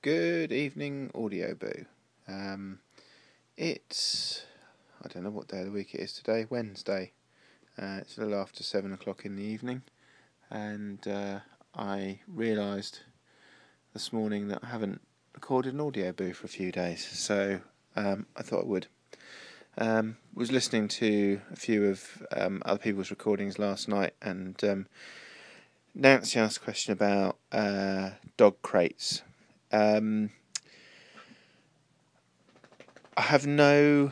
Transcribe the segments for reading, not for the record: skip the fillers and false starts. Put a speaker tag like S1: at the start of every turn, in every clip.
S1: Good evening, Audio Boo. It's, I don't know what day of the week it is today, Wednesday. It's a little after 7 o'clock in the evening, and I realised this morning that I haven't recorded an Audio Boo for a few days, so I thought I would. Was listening to a few of other people's recordings last night, and Nancy asked a question about dog crates. I have no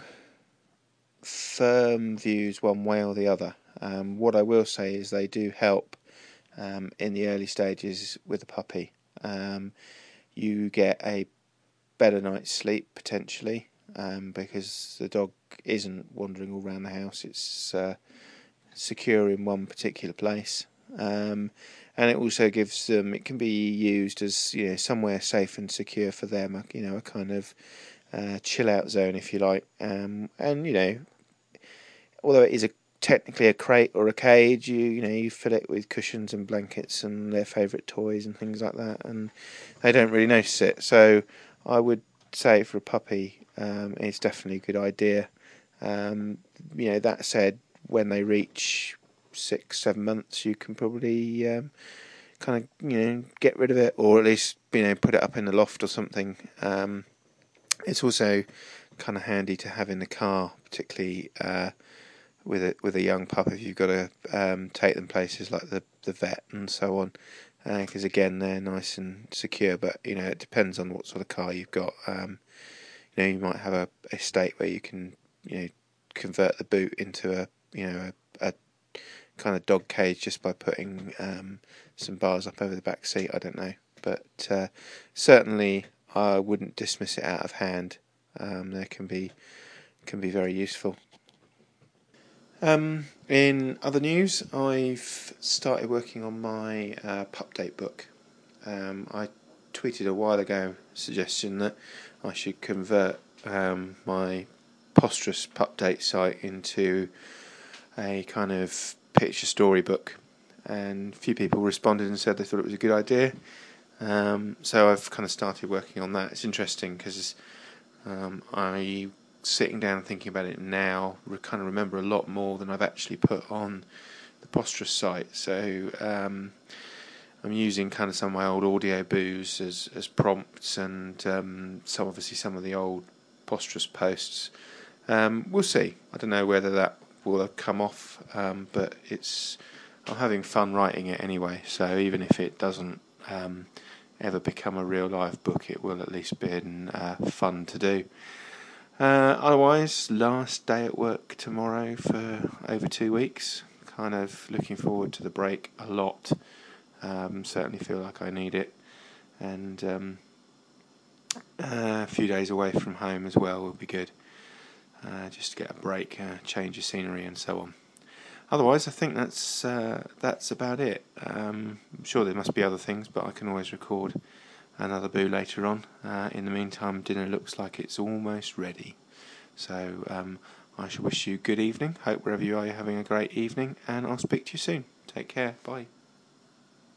S1: firm views one way or the other. What I will say is they do help in the early stages with a puppy. You get a better night's sleep potentially because the dog isn't wandering all around the house. It's secure in one particular place. And it also gives them, it can be used as, somewhere safe and secure for them, a kind of chill out zone, if you like. And, although it is technically a crate or a cage, you fill it with cushions and blankets and their favourite toys and things like that, and they don't really notice it. So I would say for a puppy, it's definitely a good idea. That said, when they reach 6-7 months, you can probably get rid of it, or at least put it up in the loft or something. It's also kind of handy to have in the car, particularly with a young pup, if you've got to take them places like the vet and so on, because again they're nice and secure. But it depends on what sort of car you've got. You might have a estate where you can convert the boot into a kind of dog cage just by putting some bars up over the back seat. I don't know, but certainly I wouldn't dismiss it out of hand. They can be very useful. In other news, I've started working on my pup date book. I tweeted a while ago a suggestion that I should convert my Posterous pup date site into a kind of picture storybook, and a few people responded and said they thought it was a good idea. So I've kind of started working on that. It's interesting because I sitting down and thinking about it now, kind of remember a lot more than I've actually put on the Posterous site. So I'm using kind of some of my old Audio Boos as prompts, and some of the old Posterous posts. We'll see. I don't know whether that will come off, but I'm having fun writing it anyway, so even if it doesn't ever become a real live book, it will at least be fun to do. Otherwise, last day at work tomorrow for over 2 weeks. Kind of looking forward to the break a lot. Certainly feel like I need it, and a few days away from home as well will be good. Just to get a break, change of scenery and so on. Otherwise, I think that's about it. I'm sure there must be other things, but I can always record another boo later on. In the meantime, dinner looks like it's almost ready. So I shall wish you good evening. Hope wherever you are, you're having a great evening, and I'll speak to you soon. Take care. Bye.